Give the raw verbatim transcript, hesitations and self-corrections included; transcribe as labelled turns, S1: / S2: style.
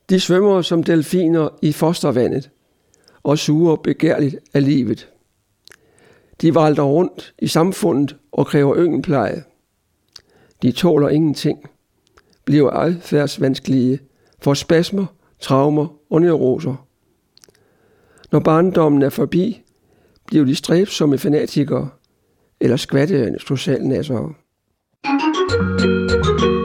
S1: De svømmer som delfiner i fostervandet og suger begærligt af livet. De valter rundt i samfundet og kræver yngelpleje. De tåler ingenting, bliver adfærdsvanskelige, får spasmer, traumer og neuroser. Når barndommen er forbi, bliver de stræbsomme fanatikere eller skvattende socialnassere.